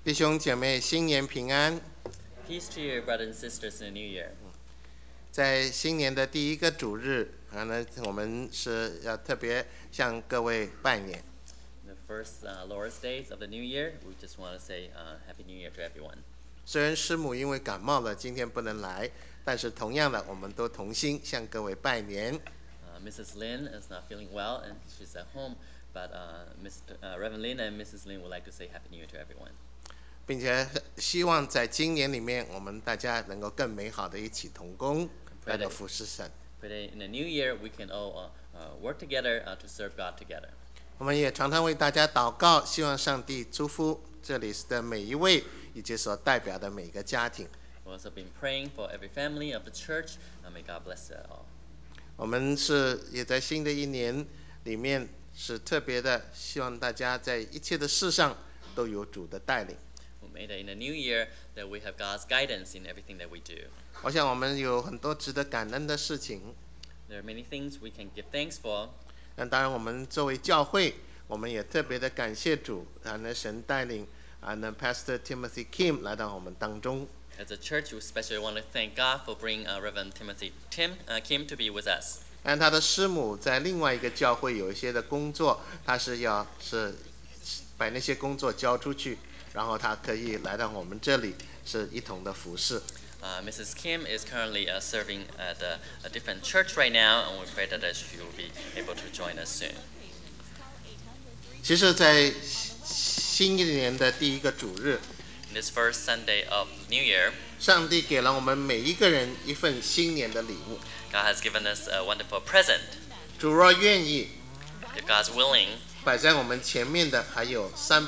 弟兄姐妹，新年平安！ Peace to you, brothers and sisters, in the new year. 在新年的第一个主日，我们是要特别向各位拜年。 In the first Lord's Days of the new year, we just want to say Happy New Year to everyone. 虽然师母因为感冒了，今天不能来，但是同样的，我们都同心向各位拜年。 Mrs. Lin is not feeling well and she's at home, but Reverend Lin and Mrs. Lin would like to say Happy New Year to everyone. 并且希望在今年里面，我们大家能够更美好的一起同工，来到服侍神。 Pray that in the new year we can all work together to serve God together. 我们也常常为大家祷告，希望上帝祝福这里的每一位，以及所代表的每个家庭。 We've also been praying for every family of the church. May God bless it all. 我们也在新的一年里面是特别的，希望大家在一切的事上都有主的带领。 We made it in the new year that we have God's guidance in everything that we do. 我想我们有很多值得感恩的事情。 There are many things we can give thanks for. 那当然，我们作为教会，我们也特别的感谢主，神带领Pastor Timothy Kim 来到我们当中。 As a church, we especially want to thank God for bringing Reverend Timothy Kim to be with us. 但他的师母在另外一个教会有一些的工作，他是把那些工作交出去，然后他可以来到我们这里，是一同的服侍。 Mrs. Kim is currently serving at a different church right now, and we pray that she will be able to join us soon. 其实，在新一年的第一个主日， In this first Sunday of New Year, 上帝给了我们每一个人一份新年的礼物。 God has given us a wonderful present. 主若愿意， If God's willing, 摆在我们前面的还有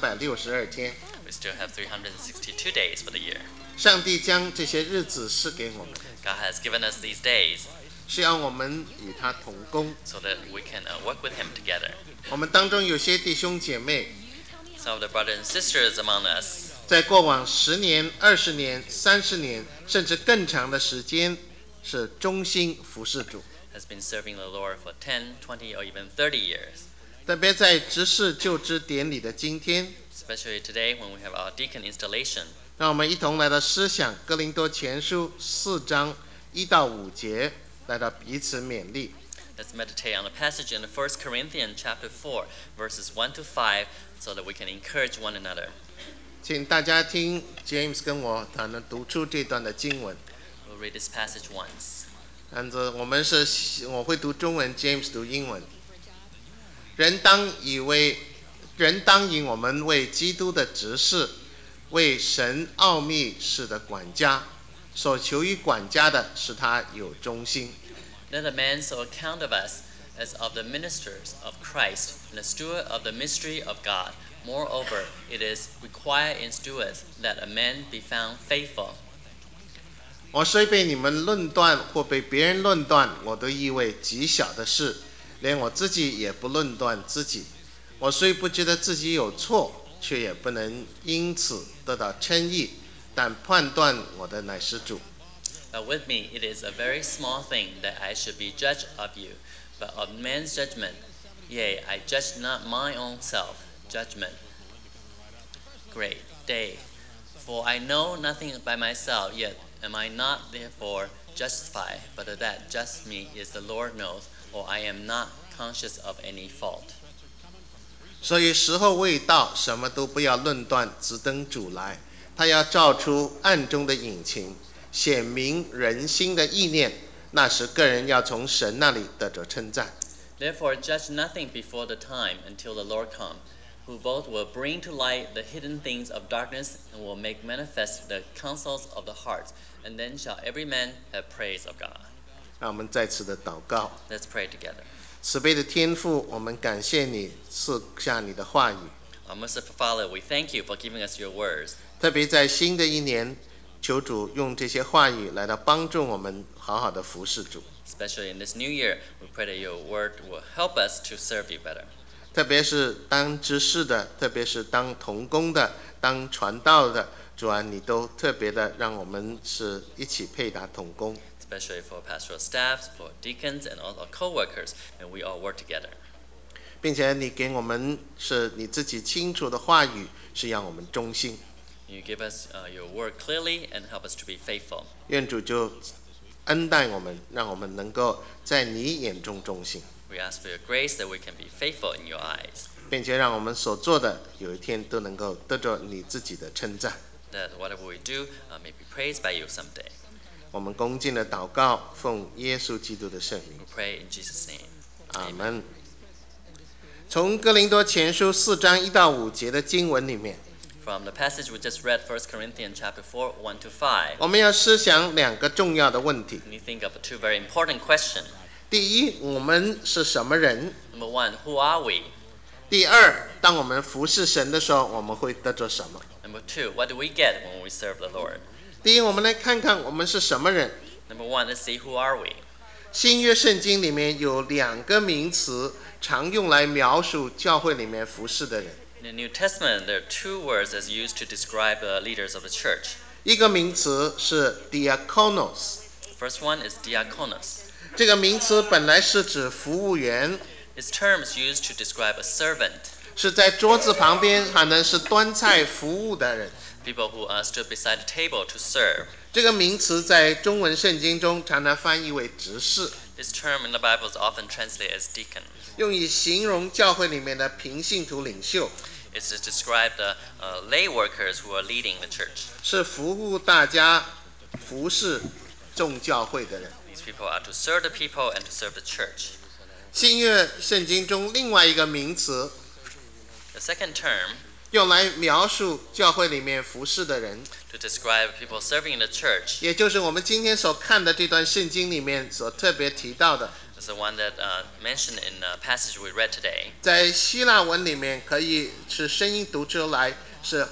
362天。 we still have 362 days for the year. 上帝将这些日子赐给我们， God has given us these days 是让我们与他同工。 so that we can work with Him together. 我们当中有些弟兄姐妹， Some of the brothers and sisters among us 在过往10年、20年、30年，甚至更长的时间，是忠心服侍主。 has been serving the Lord for 10, 20, or even 30 years. 特别在执事就职典礼的今天， Especially today when we have our deacon installation. 让我们一同来到思想哥林多前书4章1到5节，来到彼此勉励。 Let's meditate on the passage in 1 Corinthians chapter 4, verses 1 to 5, so that we can encourage one another. 请大家听 James 跟我读出这段的经文。 We'll read this passage once. 我会读中文 ，James 读英文。人当以我们为基督的执事，为神奥秘事的管家，所求于管家的是他有忠心。 Let a man so account of us as of the ministers of Christ and the steward of the mystery of God. Moreover, it is required in stewards that a man be found faithful. 我虽被你们论断或被别人论断，我都以为极小的事，连我自己也不论断自己。我虽不觉得自己有错，却也不能因此得到称义，但判断我的乃是主。 But with me it is a very small thing that I should be judge of you, but of man's judgment, yea, I judge not my own self. Judgment. Great day. For I know nothing by myself, yet am I not therefore justified, but that just me is the Lord knows, or I am not conscious of any fault. 所以时候未到，什么都不要论断，只等主来。他要照出暗中的隐情，显明人心的意念。那时个人要从神那里得着称赞。 Therefore judge nothing before the time until the Lord come, who both will bring to light the hidden things of darkness and will make manifest the counsels of the hearts, and then shall every man have praise of God. 让我们再次的祷告。 Let's pray together. 慈悲的天父，我们感谢你赐下你的话语， Our merciful Father, we thank you for giving us your words. 特别在新的一年，求主用这些话语来到帮助我们好好的服侍主。 Especially in this new year, we pray that your word will help us to serve you better. 特别是当执事的，特别是当同工的，当传道的，主啊，你都特别的让我们是一起配搭同工。 Especially for pastoral staffs, for deacons, and all our co-workers, and we all work together. 并且你给我们是你自己清楚的话语，是让我们忠心。 You give us your word clearly and help us to be faithful. 愿主就恩待我们，让我们能够在你眼中忠心， We ask for your grace that we can be faithful in your eyes, 并且让我们所做的有一天都能够得着你自己的称赞。 that whatever we do may be praised by you someday. 我们恭敬的祷告，奉耶稣基督的圣名 We， pray in Jesus' name. 阿门。从哥林多前书4章1到5节的经文里面， From the passage we just read, 1 Corinthians chapter 4, 1 to 5, 我们要思想2个重要的问题。 we think of two very important questions. 第一，我们是什么人？ Number one, who are we? 第二，当我们服侍神的时候，我们会得着什么？ Number two, what do we get when we serve the Lord? 第一，我们来看看我们是什么人。 Number one, let's see, who are we? 新约圣经里面有2个名词，常用来描述教会里面服侍的人。 In the New Testament, there are two words that's used to describe the leaders of the church. 一个名词是 diakonos， First one is diakonos. 这个名词本来是指服务员， This term is used to describe a servant, 是在桌子旁边可能是端菜服务的人。 people who stood beside the table to serve. 这个名词在中文圣经中常常翻译为执事， This term in the Bible is often translated as deacon. 用以形容教会里面的平信徒领袖， It's to describe the lay workers who are leading the church. 是服务大家、服侍众教会的人。 These people are to serve the people and to serve the church. 新约圣经中另外一个名词， The second term, 用来描述教会里面服侍的人， to describe people serving in the church, 也就是我们今天所看的这段圣经里面所特别提到的， is the one that mentioned in the passage we read today. 在希腊文里面可以是声音读出来是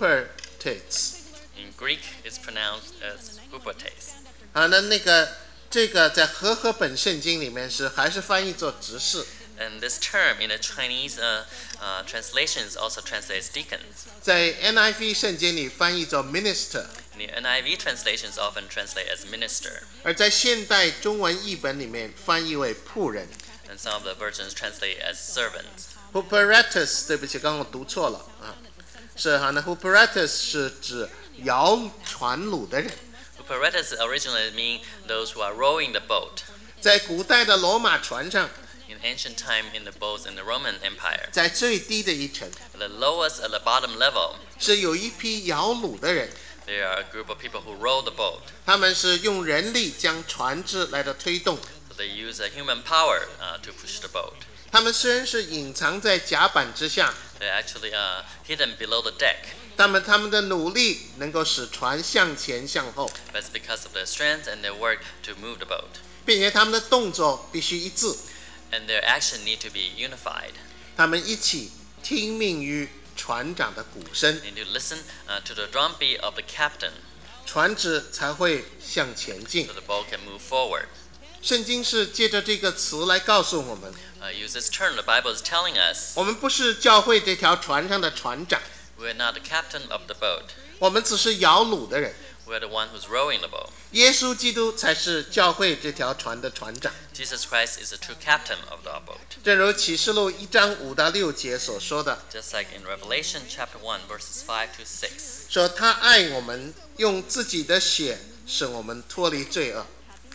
hupertes， In Greek, it's pronounced as hupotes. 那这个在和合本圣经里面还是翻译作执事， And this term in the Chinese translation is also translated as deacons. 在 NIV 圣经里翻译作 minister， In the NIV translation is often translated as minister. 而在现代中文译本里面翻译为仆人。 And some of the versions translate as servants. Huperetes， 对不起，刚刚我读错了啊，是哈，那 Huperetes 是指摇船橹的人。 Huperetes originally mean those who are rowing the boat. 在古代的罗马船上， In ancient time, in the boats in the Roman Empire, 在最低的一层 the lowest at the bottom level, 是有一批摇橹的人， there are a group of people who row the boat. 他们是用人力将船只来的推动。 So they use a human power to push the boat. 他们虽然是隐藏在甲板之下， They're actually hidden below the deck, 他们的努力能够使船向前向后， but it's because of their strength and their work to move the boat. 并且他们的动作必须一致， And their action need to be unified. 他们一起听命于船长的鼓声， They need to listen to the drum beat of the captain 船只才会向前进 so。the boat can move forward. 圣经是借着这个词来告诉我们， Use this term, the Bible is telling us 我们不是教会这条船上的船长， we're not the captain of the boat. 我们只是摇橹的人。 We're the one who's rowing the boat. 耶稣基督才是教会这条船的船长。 Jesus Christ is the true captain of the boat. 正如启示录1章5到6节所说的， Just like in Revelation chapter 1, verses 5 to 6. 说他爱我们，用自己的血使我们脱离罪恶，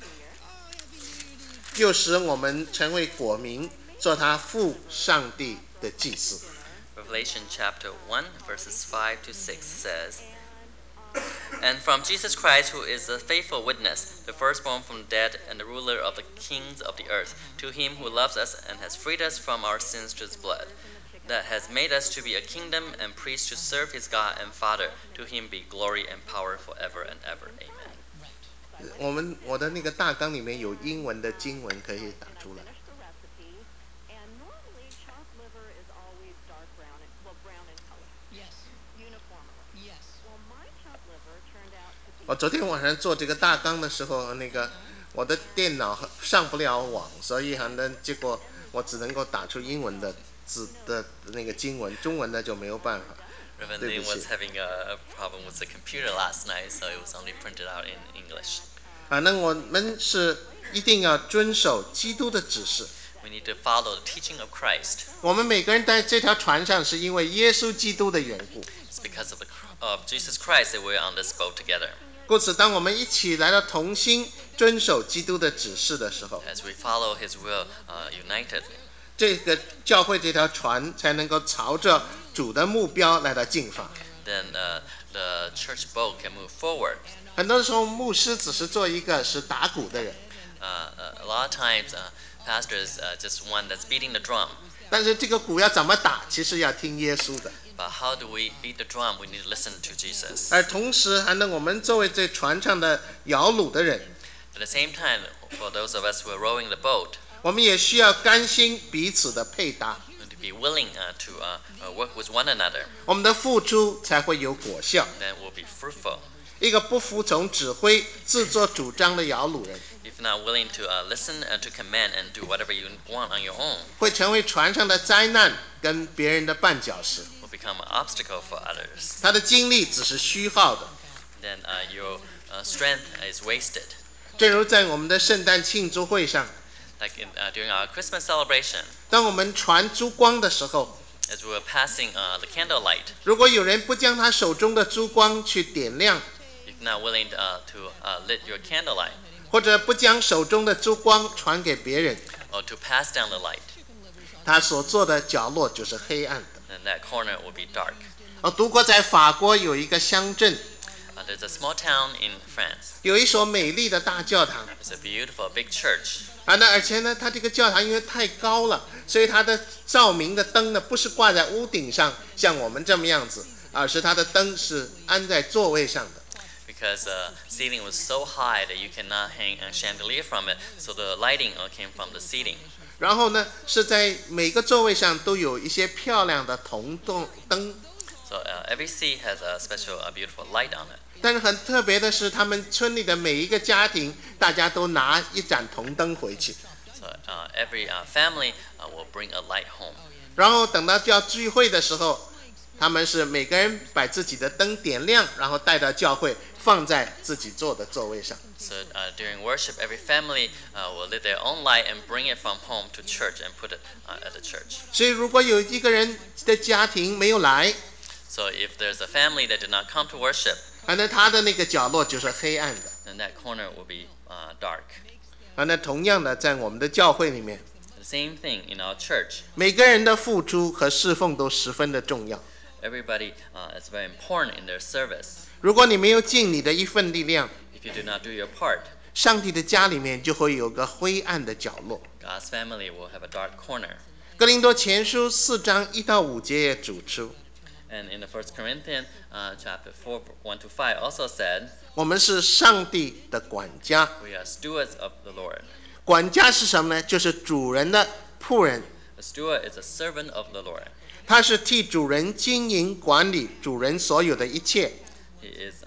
又使我们成为国民，做他父上帝的祭司。 Revelation chapter 1, verses 5 to 6 says, And from Jesus Christ, who is the faithful witness, the firstborn from the dead, and the ruler of the kings of the earth, to him who loves us and has freed us from our sins through his blood, that has made us to be a kingdom and priests to serve his God and Father, to him be glory and power forever and ever. Amen. 我的那个大纲里面有英文的经文可以打出来。我昨天晚上做这个大纲的时候，我的电脑上不了网，所以结果我只能够打出英文的字的那个经文，中文的就没有办法。 Reverend Lin was having a problem with the computer last night, so it was only printed out in English. 那我们是一定要遵守基督的指示。 We need to follow the teaching of Christ. 我们每个人在这条船上，是因为耶稣基督的缘故。 It's because of Jesus Christ that we're on this boat together. 故此，当我们一起来到同心遵守基督的指示的时候， As we follow His will united, 这个教会这条船才能够朝着主的目标来到进发。 then the church boat can move forward. 很多时候，牧师只是做一个是打鼓的人， A lot of times, pastors just one that's beating the drum. 但是这个鼓要怎么打，其实要听耶稣的。 But how do we beat the drum? We need to listen to Jesus. 而同时，还能我们作为这船上的摇橹的人， At the same time, for those of us who are rowing the boat, 我们也需要甘心彼此的配搭， we need to be willing to work with one another. 我们的付出才会有果效。 Then we'll be fruitful. 一个不服从指挥、自作主张的摇橹人， If not willing to listen to command and do whatever you want on your own, 会成为船上的灾难跟别人的绊脚石。 will become an obstacle for others. 他的精力只是虚耗的。 Then your strength is wasted. 正如在我们的圣诞庆祝会上， Like during our Christmas celebration, 当我们传珠光的时候， as we were passing the candlelight, 如果有人不将他手中的珠光去点亮， if not willing to lit your candlelight 或者不将手中的珠光传给别人， or to pass down the light, 他所做的角落就是黑暗的。 then that corner will be dark. 我读过，在法国有一个乡镇， There's a small town in France. 有一所美丽的大教堂。 It's a beautiful big church. 而且呢，它这个教堂因为太高了，所以它的照明的灯呢，不是挂在屋顶上，像我们这么样子，而是它的灯是安在座位上的。 Because the ceiling was so high that you cannot hang a chandelier from it, so the lighting came from the ceiling. 然后呢，是在每个座位上都有一些漂亮的铜灯。 So every seat has a special, beautiful light on it. 但是很特别的是，他们村里的每一个家庭，大家都拿一盏铜灯回去。 So every family will bring a light home. 然后等到要聚会的时候，他们是每个人把自己的灯点亮，然后带到教会，放在自己坐的座位上。 So during worship, every family will lit their own light and bring it from home to church and put it at the church. 所以，如果有一个人的家庭没有来， So if there's a family that did not come to worship, 那他的那个角落就是黑暗的。 then that corner will be dark. 那同样的，在我们的教会里面， The same thing in our church. 每个人的付出和侍奉都十分的重要。 Everybody is very important in their service. 如果你没有尽你的一份力量， If you do not do your part, 上帝的家里面就会有个灰暗的角落。 God's family will have a dark corner. 哥林多前书4章1到5节也指出， And in the 1 Corinthians chapter 4, 1 to 5 also said, 我们是上帝的管家。 we are stewards of the Lord. 管家是什么呢？就是主人的仆人， A steward is a servant of the Lord. 他是替主人经营管理主人所有的一切。 He is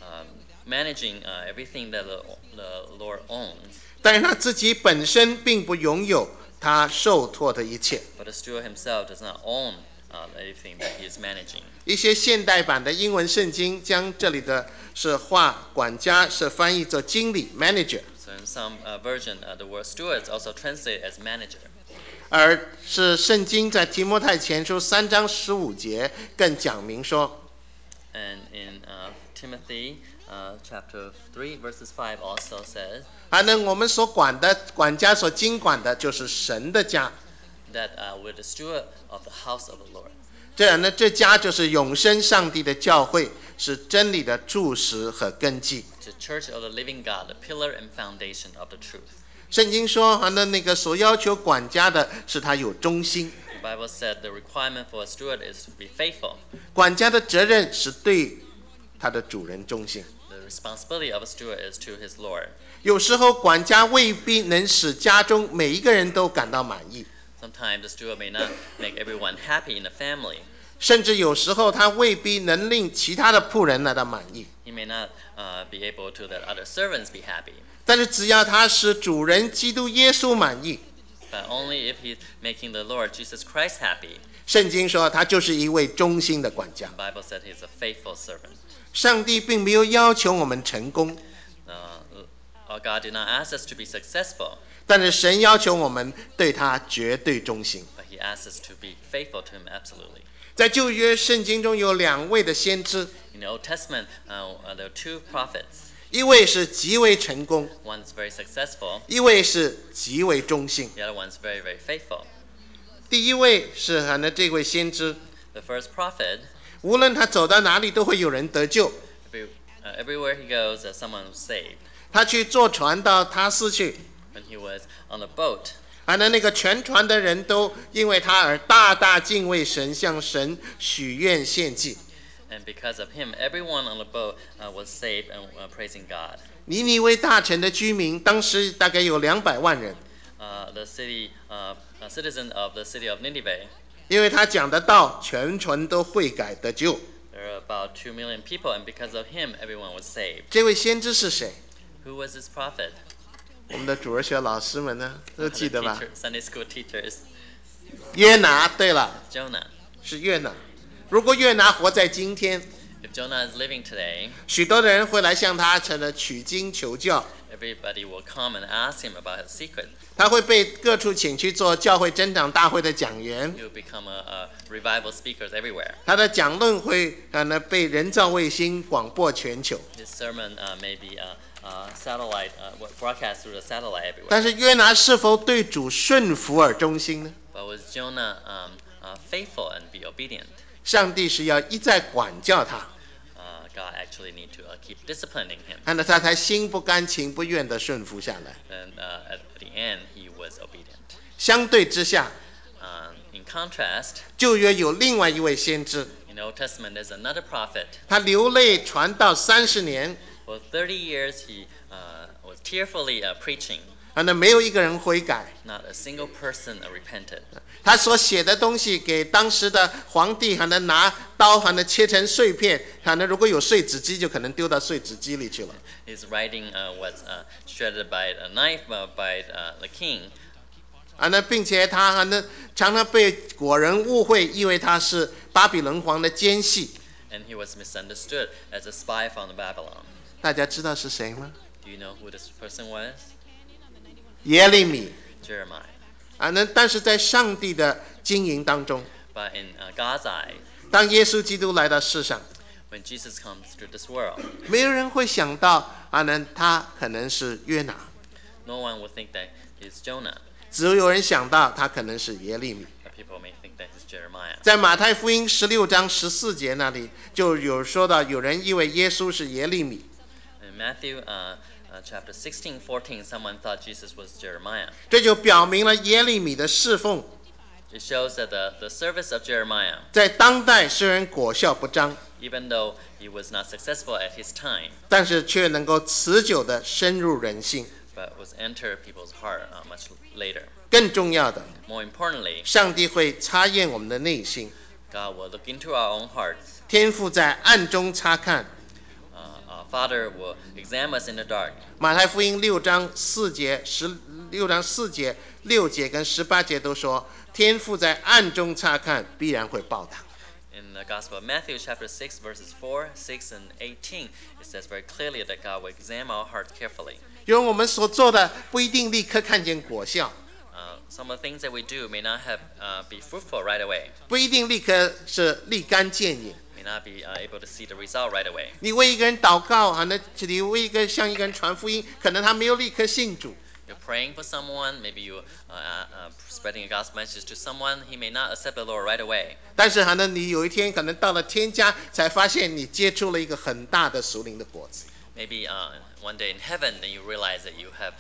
managing everything that the Lord owns. 但是他自己本身并不拥有他受托的一切。 But the steward himself does not own anything that he is managing. 一些现代版的英文圣经将这里的是话管家是翻译作经理 manager， So in some version, the word steward is also translated as manager. 而是圣经在提摩太前书3章15节更讲明说， And in Timothy chapter 3, verses 5 also says 我们所管的管家所经管的就是神的家， that we're the steward of the house of the Lord. 这家就是永生上帝的教会，是真理的柱石和根基。 The church of the living God, the pillar and foundation of the truth. 圣经说，那个所要求管家的是他有忠心， The Bible said the requirement for a steward is to be faithful. 管家的责任是对他的主人忠心。 The responsibility of a steward is to his Lord. 有时候管家未必能使家中每一个人都感到满意， Sometimes the steward may not make everyone happy in the family. 甚至有时候他未必能令其他的仆人来到满意。 He may not be able to let other servants be happy. 但是只要他使主人基督耶稣满意， But only if he's making the Lord Jesus Christ happy. 圣经说他就是一位忠心的管家。 The Bible said he's a faithful servant. 上帝并没有要求我们成功， Our God did not ask us to be successful, 但是神要求我们对他绝对忠心。 but he asked us to be faithful to him absolutely. 在旧约圣经中有2位的先知， In the Old Testament, there are two prophets. 一位是极为成功， One's very successful, 一位是极为忠心。 the other one's very, very faithful. 第一位是这位先知， The first prophet, 无论他走到哪里都会有人得救。 everywhere he goes, someone was saved. 他去坐船到他斯去， When he was on a boat, 那个全船的人都因为他而大大敬畏神，向神许愿献祭。 and because of him, everyone on the boat was saved and praising God. 尼尼微大城的居民当时大概有200万人， The citizen of the city of Nineveh, 因为他讲的道，全船都悔改得救。 there are about 2 million people, and because of him, everyone was saved. 这位先知是谁？ Who was this prophet? 我们的主日学老师们呢，都 The 记得吧？ Sunday school teachers. 约拿，对了， Jonah. 是约拿。如果约拿活在今天， If Jonah is living today, 许多的人会来向他取经求教， everybody will come and ask him about his secret. 他会被各处请去做教会增长大会的讲员， He will become a revival speaker everywhere. 他的讲论会被人造卫星广播全球。 His sermon may be satellite broadcast through the satellite everywhere. 但是约拿是否对主顺服而忠心呢？ But was Jonah faithful and be obedient? 上帝是要一再管教他， God actually need to keep disciplining him. 他才心不甘情不愿地顺服下来。 And at the end, he was obedient. 相对之下， In contrast, 旧约有另外一位先知， in the Old Testament, there's another prophet. 他流泪传道30年， For 30 years, he was tearfully preaching. 没有一个人悔改。 Not a single person repented. 他所写的东西给当时的皇帝拿刀切成碎片，如果有碎纸机就可能丢到碎纸机里去了。 His writing was shredded by a knife by the king. 并且他常常被国人误会，以为他是巴比伦王的奸细。 And he was misunderstood as a spy from Babylon. 大家知道是谁吗？ Do you know who this person was? 耶利米。 Jeremiah. 但是在上帝的经营当中， But in God's eye, 当耶稣基督来到世上， when Jesus comes to this world, 没有人会想到他可能是约拿， no one will think that he's Jonah. 只有人想到他可能是耶利米。 But people may think that he's Jeremiah. 在马太福音16章14节那里就有说到，有人以为耶稣是耶利米。 In Matthew chapter 16:14, someone thought Jesus was Jeremiah. 这就表明了耶利米的侍奉 It shows that the service of Jeremiah, 在当代虽然果效不彰， even though he was not successful at his time, 但是却能够持久的深入人心。 but was entered people's heart much later. 更重要的， More importantly, 上帝会查验我们的内心， God will look into our own hearts. 天父在暗中察看。 Our Father will examine us in the dark. 马太福音6章4节、16章4节、6节跟18节都说，天父在暗中察看，必然会报答。 In the Gospel of Matthew chapter 6 verses 4, 6, and 18, it says very clearly that God will examine our hearts carefully. 因为我们所做的不一定立刻看见果效， Some of the things that we do may not be fruitful right away, 不一定立刻是立竿见影。 may not be able to see the result right away. 你为一个人祷告，你为向一个人传福音，可能他没有立刻信主， You're praying for someone, maybe you spreading a gospel message to someone, he may not accept the Lord right away. 但是你有一天可能到了天家，才发现你结出了一个很大的属灵的果子。 Maybe one day in heaven, then you realize that you have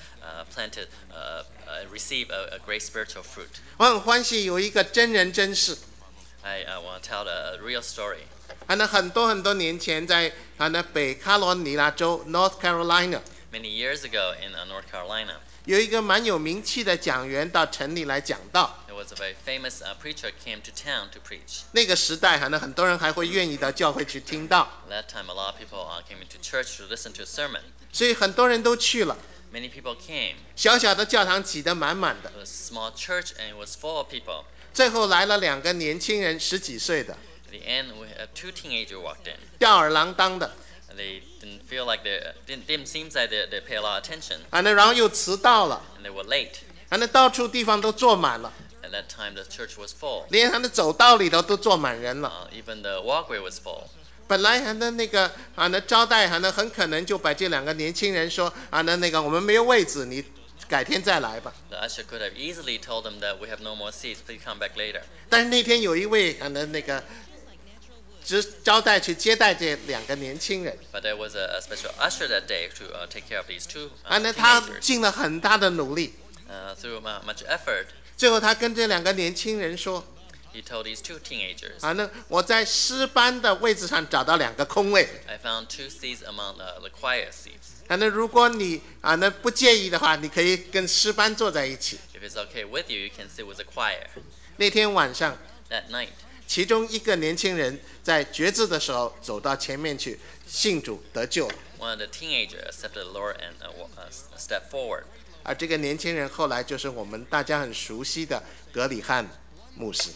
received a great spiritual fruit. 我很欢喜有一个真人真事， I want to tell a real story. 很多年前在北卡罗尼纳州 North Carolina Many years ago in North Carolina, 有一个蛮有名气的讲员到城里来讲道。 there was a very famous preacher came to town to preach. 那个时代很多人还会愿意到教会去听到， At that time, a lot of people came into church to listen to a sermon. 所以很多人都去了。 Many people came. 小小的教堂挤得满满的 It，was a small church and it was full of people. 最后来了2个年轻人，10几岁的， At the end, we had 2 teenagers walked in. 吊儿郎当的， They didn't feel like didn't seem like they pay a lot of attention, 然后又迟到了， and they were late. 到处地方都坐满了。 At that time, the church was full. 连他的走道里头都坐满人了。 Even the walkway was full. 本来那个那招待很可能就把这两个年轻人说那个我们没有位置，你改天再来吧。 The usher could have easily told them that we have no more seats, please come back later. 但是那天有一位那个招待去接待这两个年轻人。 But there was a special usher that day to take care of these two 那他 teenagers. 尽了很大的努力。 Through much effort, 最后他跟这两个年轻人说 he told these two teenagers, 那我在诗班的位置上找到两个空位。 I found 2 seats among the choir seats. 那如果你那不介意的话，你可以跟诗班坐在一起。 If it's okay with you, you can sit with the choir. 那天晚上， That night, 其中一个年轻人在决志的时候走到前面去，信主得救了。 one of the teenagers accepted the Lord and stepped forward. 而这个年轻人后来就是我们大家很熟悉的格里汉牧师。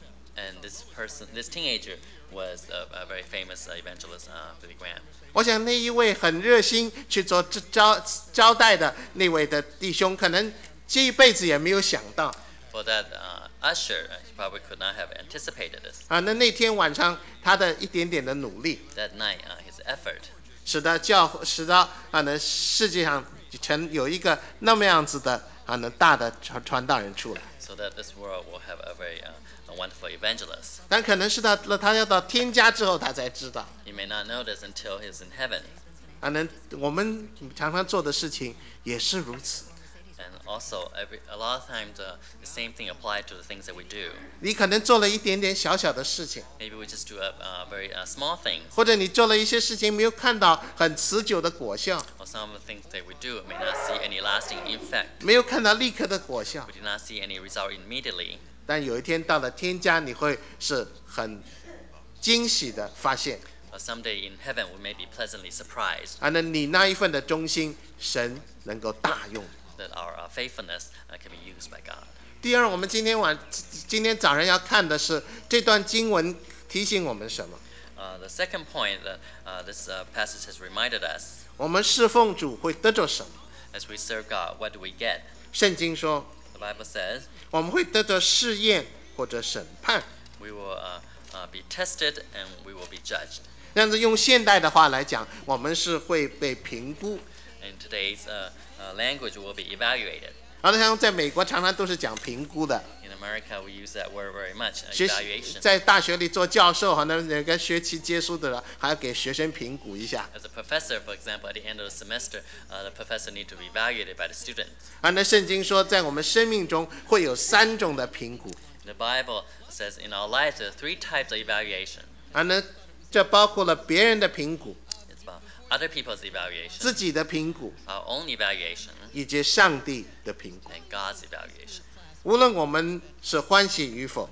And this teenager was a very famous evangelist, Billy Graham. 我想那一位很热心去做招待的那位的弟兄，可能这一辈子也没有想到。 For that usher, he probably could not have anticipated this. 那天晚上他的一点点的努力， That night, his effort 使得世界上有一个那么样子的大的传道人出来。 so that this world will have a very wonderful evangelist. 但可能是他要到天家之后他才知道。 He may not know this until he's in heaven. 我们常常做的事情也是如此。 And also, a lot of times, the same thing applies to the things that we do. 你可能做了一点点小小的事情， Maybe we just do very small things, 或者你做了一些事情没有看到很持久的果效， or some of the things that we do may not see any lasting effect. 没有看到立刻的果效。 We did not see any result immediately. 但有一天到了天家，你会是很惊喜的发现， But someday in heaven, we may be pleasantly surprised 你那一份的忠心，神能够大用。 that our faithfulness can be used by God. 第二，我们今天早上要看的是这段经文提醒我们什么？ The second point that this passage has reminded us: 我们侍奉主会得着什么？ as we serve God, what do we get? 圣经说， The Bible says 我们会得着试验或者审判。 we will be tested and we will be judged. 这样子用现代的话来讲，我们是会被评估。 In today's language, we will be evaluated. 像在美国常常都是讲评估的。 In America, we use that word very much, evaluation. 在大学里做教授，哪个学期结束的了，还要给学生评估一下。 As a professor, for example, at the end of the semester, the professor needs to be evaluated by the students. 那圣经说，在我们生命中会有3种的评估。 The Bible says in our lives there are 3 types of evaluation. 这包括了别人的评估、 It's about other people's evaluation, 自己的评估， our own evaluation, 以及上帝的评估。 and God's evaluation. 无论我们是欢喜与否，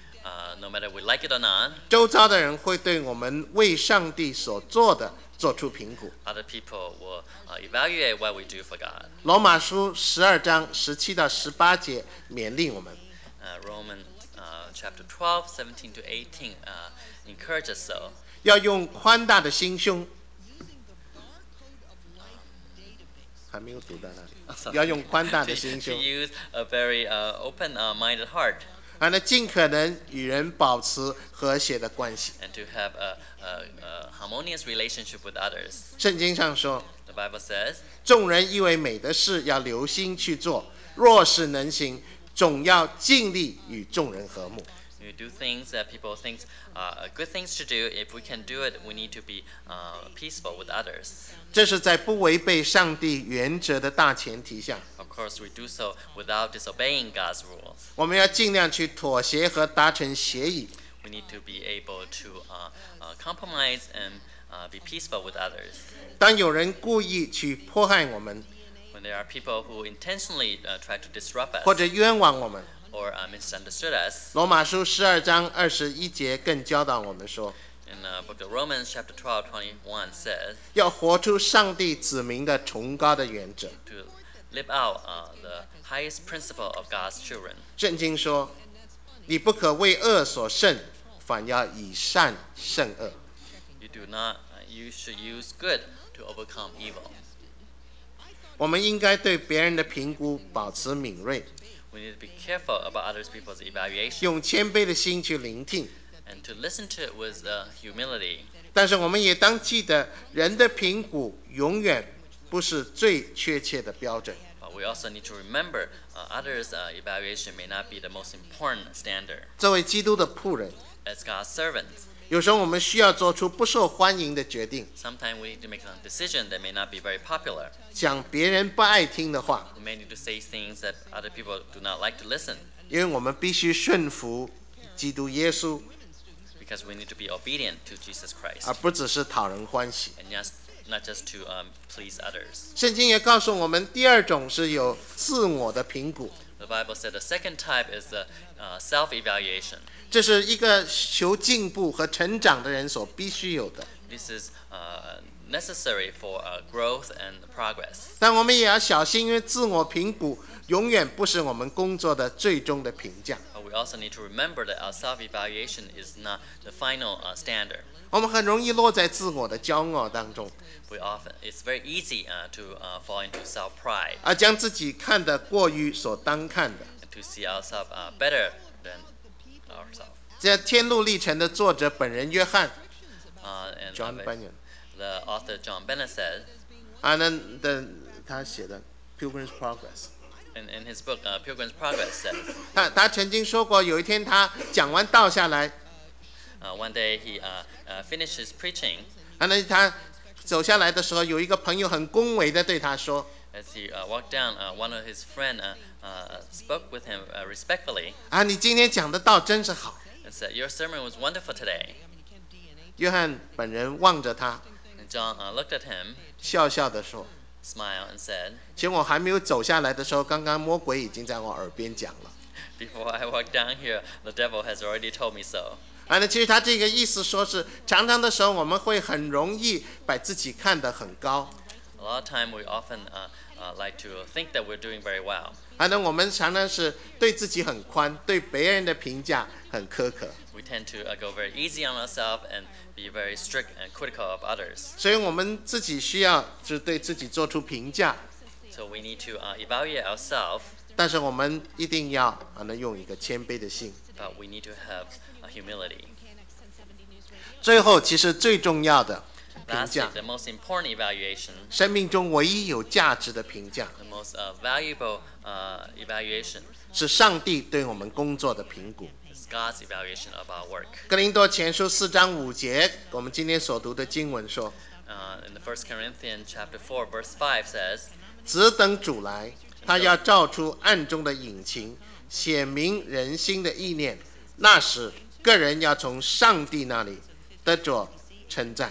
No matter we like it or not, 周遭的人会对我们为上帝所做的做出评估。 other people will evaluate what we do for God. 罗马书12章17到18节勉励我们， Romans chapter 12, 17 to 18 encourage us so. 要用宽大的心胸。还没有读到那里，要用宽大的心 To 胸， use a very open-minded heart 尽可能与人保持和谐的关系。 and to have a harmonious relationship with others. 圣经上说， The Bible says, 众人以为美的事要留心去做，若是能行，总要尽力与众人和睦。 we do things that people think are good things to do. If we can do it, we need to be peaceful with others. 这是在不违背上帝原则的大前提下， Of course, we do so without disobeying God's rules. 我们要尽量去妥协和达成协议。 We need to be able to compromise and be peaceful with others. 当有人故意去迫害我们， When there are people who intentionally try to disrupt 或 us 者冤枉我们， or misunderstood us, 罗马书12章21节更教导我们说， in the book of Romans, chapter 12, 21 says, 要活出上帝子民的崇高的原则。 to live out the highest principle of God's children. 圣经说，你不可为恶所胜，反要以善胜恶。 You should use good to overcome evil. 我们应该对别人的评估保持敏锐， We need to be careful about other people's evaluation 用谦卑的心去聆听。 and to listen to it with humility. 但是我们也当记得，人的评估永远不是最确切的标准。 But we also need to remember others' evaluation may not be the most important standard. 作为基督的仆人， As God's servants, 有时候我们需要做出不受欢迎的决定， sometimes we need to make a decision that may not be very popular. 讲别人不爱听的话， We may need to say things that other people do not like to listen 因为我们必须顺服基督耶稣， because we need to be obedient to Jesus Christ 而不只是讨人欢喜。 and not just to please others. 圣经也告诉我们，第二种是有自我的评估， The Bible said the second type is the self-evaluation. 这是一个求进步和成长的人所必须有的。 This is necessary for growth and progress. 但我们也要小心，因为自我评估永远不是我们工作的最终的评价。 But we also need to remember that our self-evaluation is not the final standard. 我们很容易落在自我的骄傲当中， It's very easy to fall into self-pride 而将自己看得过于所当看的。 and to see ourselves better than ourselves. 这《天路历程》的作者本人约翰 And John Bunyan the author John Bennett said 他写的《Pilgrim's Progress》， in his book Pilgrim's Progress says 他曾经说过，有一天他讲完道下来， one day he finished his preaching. 他走下来的时候，有一个朋友很恭维的对他说 As he walked down, one of his friends spoke with him respectfully 你今天讲的道真是好。 and said, "Your sermon was wonderful today." 约翰本人望着他， And John looked at him, 笑笑的说 smiled, and said, 其实我还没有走下来的时候，刚刚魔鬼已经在我耳边讲了。 "Before I walked down here, the devil has already told me so." 那其实他这个意思说是，常常的时候我们会很容易把自己看得很高， A lot of time we often like to think that we're doing very well. 我们常常是对自己很宽，对别人的评价很苛刻。 We tend to go very easy on ourselves and be very strict and critical of others. 所以我们自己需要是对自己做出评价， So we need to evaluate ourselves, 但是我们一定要用一个谦卑的心。 but we need to have humility. 最后，其实最重要的评 Lastly, 价， the most important evaluation, 生命中唯一有价值的评价， the most valuable evaluation, 是上帝对我们工作的评估。 is God's evaluation of our work. 哥林多前书4章5节，我们今天所读的经文说， In the 1 Corinthians chapter 4, verse 5 says, 只等主来，他要照出暗中的隐情，显明人心的意念。那时，个人要从上帝那里得着称赞。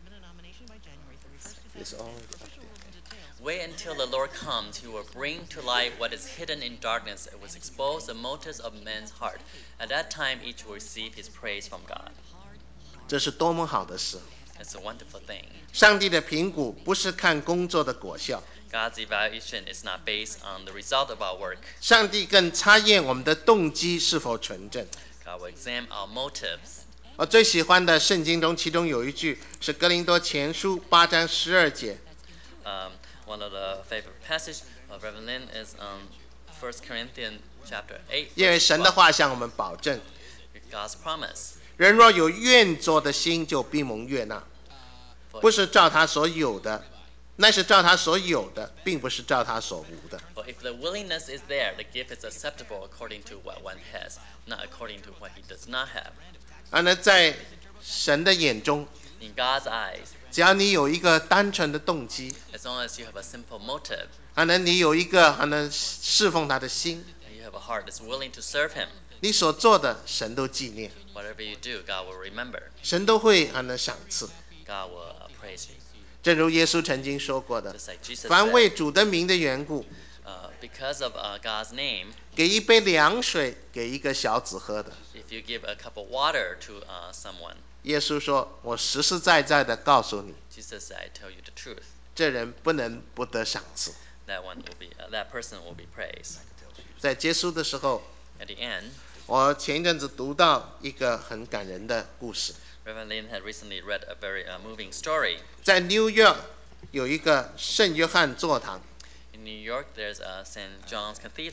"Wait until the Lord comes, he will bring to light what is hidden in darkness and will expose the motives of men's heart. At that time, each will receive his praise from God." 这是多么好的事！ It's a wonderful thing. 上帝的评估不是看工作的果效， God's evaluation is not based on the result of our work. 上帝更查验我们的动机是否纯正。 God will examine our motives. 我最喜欢的圣经中，其中有一句是哥林多前书8章12节， One of the favorite passages of Reverend Lin is 1 Corinthians chapter 8, 因为 verse 神的 12. 话向我们保证， God's promise. 人若有愿做的心，就必蒙悦纳。不是照他所有的，乃是照他所有的，并不是照他所无的。 For if the willingness is there, the gift is acceptable according to what one has, not according to what he does not have. 在神的眼中， In God's eyes, 只要你有一个单纯的动机， as long as you have a simple motive, 你有一个侍奉他的心， and you have a heart that's willing to serve him, 你所做的神都纪念， whatever you do, God will remember. 神都会赏赐。 God will praise you. 正如耶稣曾经说过的， Just like Jesus 凡为 said, 主的名的缘故， because of God's name, 给一杯凉水给一个小子喝的。 if you give a cup of water to someone, 耶稣说：“我实实在在的告诉你， Jesus said, I tell you the truth, 这人不能不得赏赐。” that person will be praised. 在结束的时候， At the end, 我前一阵子读到一个很感人的故事， Reverend Lin had recently read a very moving story. 在 New York 有一个圣约翰座堂， In New York, there's St. John's Cathedral.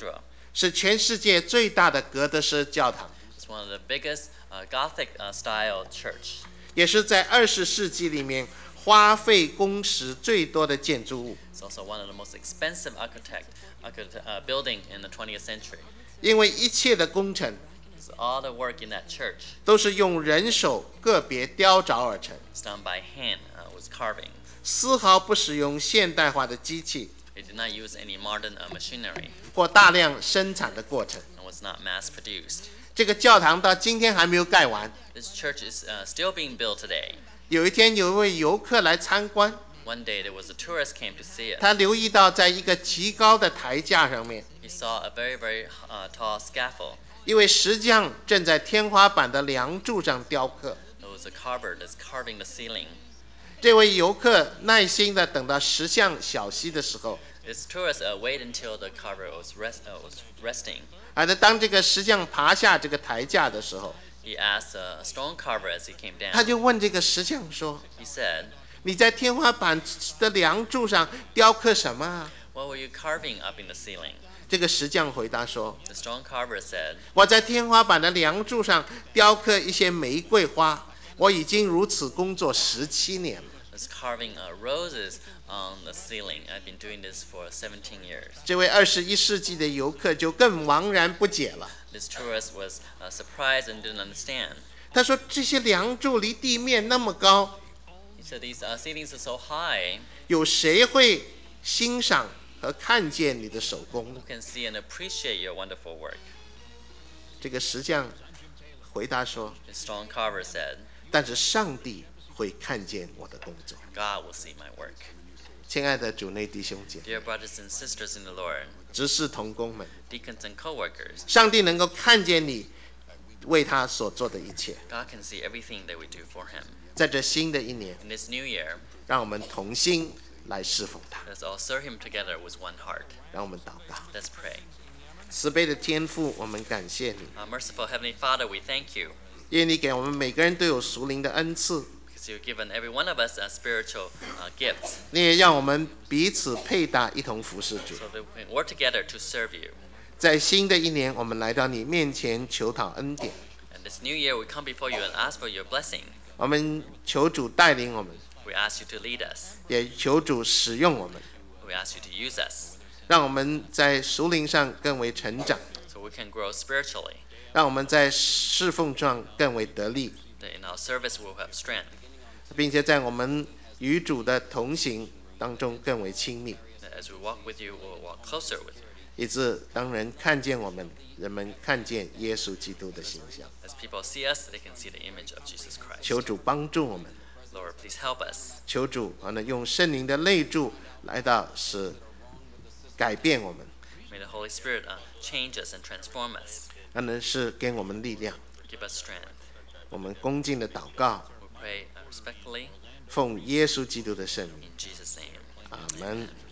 是全世界最大的哥德式教堂， It's one of the biggest Gothic style church. 也是在20世纪里面花费工时最多的建筑物。 It's also one of the most expensive building in the 20th century. 因为一切的工程 So all the work in that church 都是用人手个别雕凿而成， is done by hand with carving. 丝毫不使用现代化的机器 It did not use any modern machinery 或大量生产的过程。 and was not mass produced. 这个教堂到今天还没有盖完。 This church is still being built today. 有一天，有一位游客来参观， One day there was a tourist came to see it. 他留意到在一个极高的台架上面， He saw a very, very tall scaffold. 一位石匠正在天花板的梁柱上雕刻。 There was a carver that's carving the ceiling. 这位游客耐心的等到石像小息的时候， This tourist waited until the carver was resting. 而当这个石匠爬下这个台架的时候， He asked a stone carver as he came 他就 down. 问这个石匠说 He said, 你在天花板的梁柱上雕刻什么啊？ "What were you carving up in the ceiling?" 这个石匠回答说 The stone carver said, 我在天花板的梁柱上雕刻一些玫瑰花，我已经如此工作17年了。 "Was carving roses on the ceiling. I've been doing this for 17 years." 这位21世纪的游客就更茫然不解了。 This tourist was surprised and didn't understand. 他说这些梁柱离地面那么高， He said, "These ceilings are so high. 有谁会欣赏和看见你的手工呢 Who？ can see and appreciate your wonderful work?" 这个石匠回答说 The stone carver said, 但是上帝会看见我的工作。 "God will see my work." 亲爱的主内弟兄姐妹， Dear brothers and sisters in the Lord, 执事同工们， deacons and co-workers, 上帝能够看见你为他所做的一切。 God can see everything that we do for Him. 在这新的一年， In this new year, 让我们同心来侍奉他。 let's all serve Him together with one heart. 让我们祷告。 Let's pray. 慈悲的天父，我们感谢你， Merciful Heavenly Father, we thank you 因为你给我们每个人都有属灵的恩赐， because you've given every one of us spiritual gifts 你也让我们彼此配搭，一同服侍主。 so that we can work together to serve you. 在新的一年，我们来到你面前求讨恩典， And this new year, we come before you and ask for your blessing. 我们求主带领我们， We ask you to lead us. 也求主使用我们， We ask you to use us 让我们在属灵上更为成长， so we can grow spiritually. 让我们在侍奉上更为得力， That in our service we'll have strength. 并且在我们与主的同行当中更为亲密， That as we walk with you, we'll walk closer with you. 以致当人看见我们，人们看见耶稣基督的形象。 As people see us, they can see the image of Jesus Christ. 求主帮助我们， Lord, please help us. 求主用圣灵的内助来到使改变我们， May the Holy Spirit change us and transform us. 是给我们力量。 Give us strength. 我们恭敬的祷告， We pray respectfully 奉耶稣基督的圣名， in Jesus' name. 阿门。